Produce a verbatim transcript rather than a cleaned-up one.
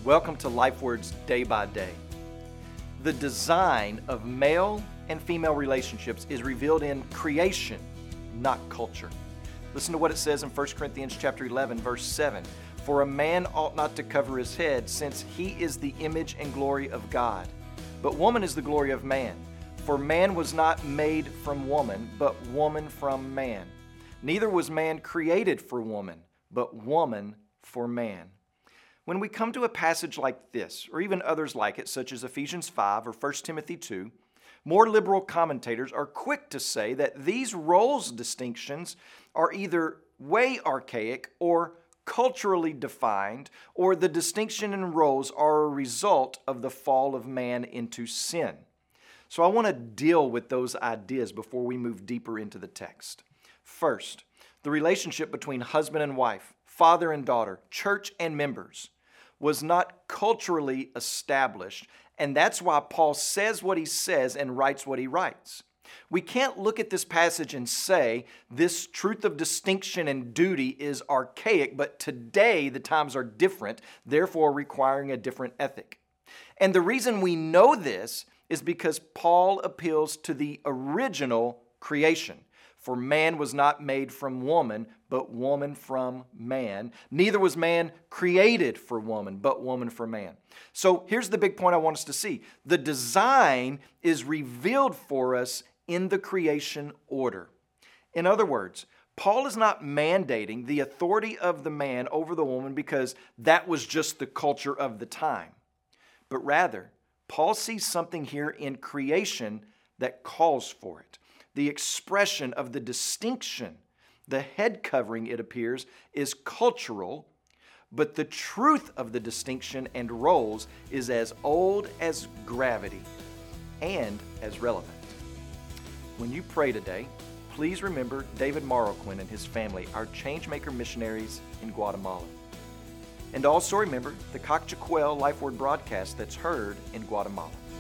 Welcome to LifeWords Day by Day. The design of male and female relationships is revealed in creation, not culture. Listen to what it says in First Corinthians chapter eleven, verse seven. For a man ought not to cover his head, since he is the image and glory of God. But woman is the glory of man. For man was not made from woman, but woman from man. Neither was man created for woman, but woman for man. When we come to a passage like this, or even others like it, such as Ephesians five or First Timothy two, more liberal commentators are quick to say that these roles distinctions are either way archaic or culturally defined, or the distinction in roles are a result of the fall of man into sin. So I want to deal with those ideas before we move deeper into the text. First, the relationship between husband and wife, father and daughter, church and members, was not culturally established, and that's why Paul says what he says and writes what he writes. We can't look at this passage and say this truth of distinction and duty is archaic, but today the times are different, therefore requiring a different ethic. And the reason we know this is because Paul appeals to the original creation. For man was not made from woman, but woman from man. Neither was man created for woman, but woman for man. So here's the big point I want us to see. The design is revealed for us in the creation order. In other words, Paul is not mandating the authority of the man over the woman because that was just the culture of the time. But rather, Paul sees something here in creation that calls for it. The expression of the distinction, the head covering, it appears, is cultural, but the truth of the distinction and roles is as old as gravity and as relevant. When you pray today, please remember David Marroquin and his family, our Changemaker missionaries in Guatemala. And also remember the Cockchaquel Life Word broadcast that's heard in Guatemala.